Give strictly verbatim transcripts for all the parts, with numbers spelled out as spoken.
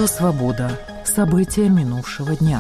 Радио «Свобода». События минувшего дня.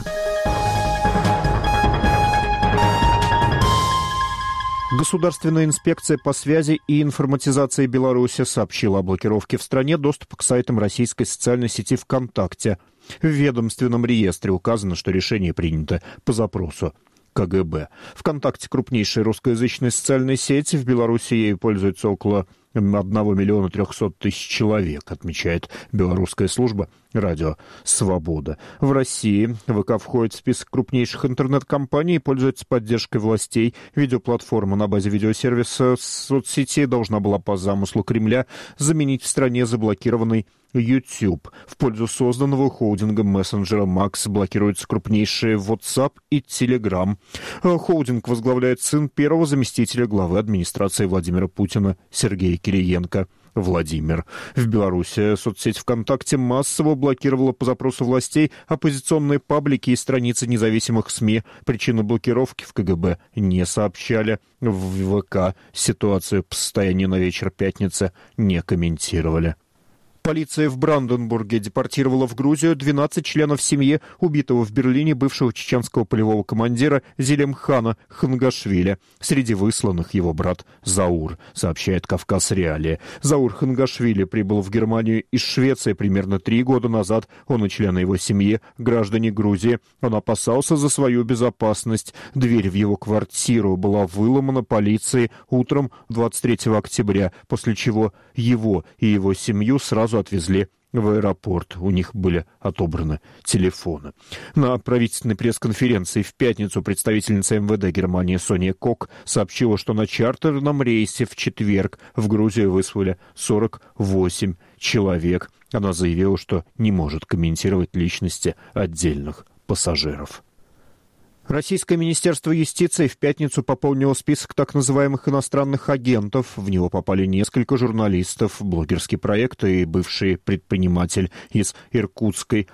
Государственная инспекция по связи и информатизации Беларуси сообщила о блокировке в стране доступа к сайтам российской социальной сети ВКонтакте. В ведомственном реестре указано, что решение принято по запросу ка гэ бэ. ВКонтакте — крупнейшая русскоязычная социальная сеть. В Беларуси ею пользуется около одного миллиона трехсот тысяч человек, отмечает белорусская служба «Радио Свобода». В России вэ ка входит в список крупнейших интернет-компаний и пользуется поддержкой властей. Видеоплатформа на базе видеосервиса соцсети должна была по замыслу Кремля заменить в стране заблокированный YouTube. В пользу созданного холдингом мессенджера Макс блокируются крупнейшие WhatsApp и Telegram. Холдинг возглавляет сын первого заместителя главы администрации Владимира Путина Сергей Кириенко. Владимир. В Беларуси соцсеть ВКонтакте массово блокировала по запросу властей оппозиционные паблики и страницы независимых СМИ. Причины блокировки в ка гэ бэ не сообщали. В вэ ка ситуацию по состоянию на вечер пятницы не комментировали. Полиция в Бранденбурге депортировала в Грузию двенадцать членов семьи убитого в Берлине бывшего чеченского полевого командира Зелимхана Хангашвили. Среди высланных его брат Заур, сообщает «Кавказ Реалии». Заур Хангашвили прибыл в Германию из Швеции примерно три года назад. Он и члены его семьи — граждане Грузии. Он опасался за свою безопасность. Дверь в его квартиру была выломана полицией утром двадцать третьего октября, после чего его и его семью сразу отвезли в аэропорт. У них были отобраны телефоны. На правительственной пресс-конференции в пятницу представительница эм вэ дэ Германии Соня Кок сообщила, что на чартерном рейсе в четверг в Грузию выслали сорок восемь человек. Она заявила, что не может комментировать личности отдельных пассажиров. Российское министерство юстиции в пятницу пополнило список так называемых иностранных агентов. В него попали несколько журналистов, блогерский проект и бывший предприниматель из Иркутской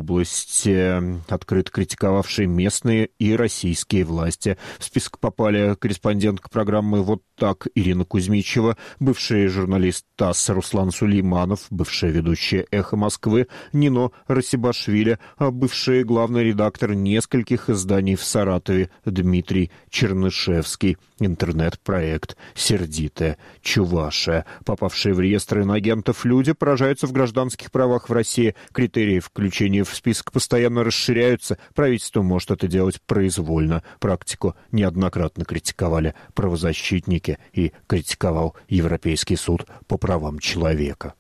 области, открыто критиковавшие местные и российские власти. В список попали корреспондентка программы «Вот так» Ирина Кузьмичева, бывший журналист ТАСС Руслан Сулейманов, бывшая ведущая «Эхо Москвы» Нино Расибашвили, бывший главный редактор нескольких изданий в Саратове Дмитрий Чернышевский, интернет-проект «Сердитая Чувашия». Попавшие в реестр иноагентов люди поражаются в гражданских правах в России. Критерии включения в список постоянно расширяются. Правительство может это делать произвольно. Практику неоднократно критиковали правозащитники и критиковал Европейский суд по правам человека.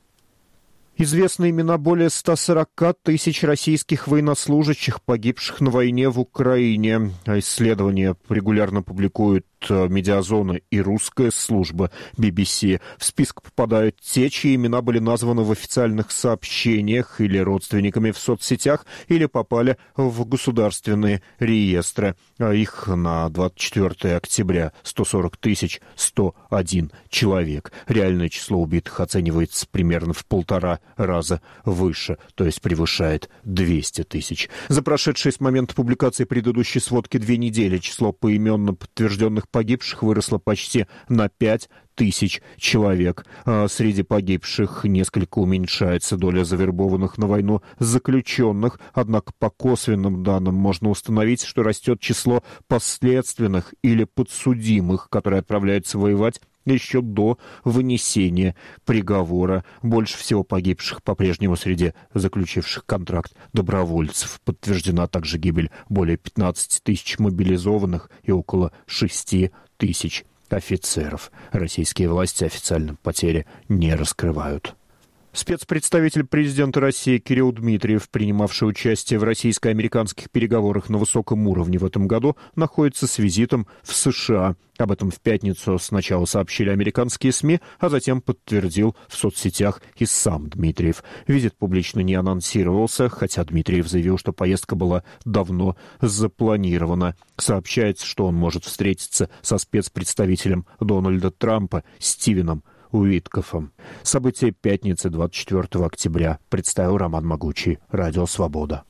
Известны имена более ста сорока тысяч российских военнослужащих, погибших на войне в Украине. Исследования регулярно публикуют «Медиазона» и русская служба би би си. В список попадают те, чьи имена были названы в официальных сообщениях или родственниками в соцсетях, или попали в государственные реестры. Их на двадцать четвёртое октября сто сорок тысяч сто один человек. Реальное число убитых оценивается примерно в полтора раза выше, то есть превышает двести тысяч. За прошедшие с момента публикации предыдущей сводки две недели число поименно подтвержденных погибших выросло почти на пять тысяч человек. А среди погибших несколько уменьшается доля завербованных на войну заключенных, однако по косвенным данным можно установить, что растет число последственных или подсудимых, которые отправляются воевать еще до вынесения приговора. Больше всего погибших по-прежнему среди заключивших контракт добровольцев. Подтверждена также гибель более пятнадцати тысяч мобилизованных и около шести тысяч офицеров. Российские власти официально потери не раскрывают. Спецпредставитель президента России Кирилл Дмитриев, принимавший участие в российско-американских переговорах на высоком уровне в этом году, находится с визитом в США. Об этом в пятницу сначала сообщили американские СМИ, а затем подтвердил в соцсетях и сам Дмитриев. Визит публично не анонсировался, хотя Дмитриев заявил, что поездка была давно запланирована. Сообщается, что он может встретиться со спецпредставителем Дональда Трампа Стивеном Уиткофом. События пятницы двадцать четвёртого октября представил Роман Могучий, Радио Свобода.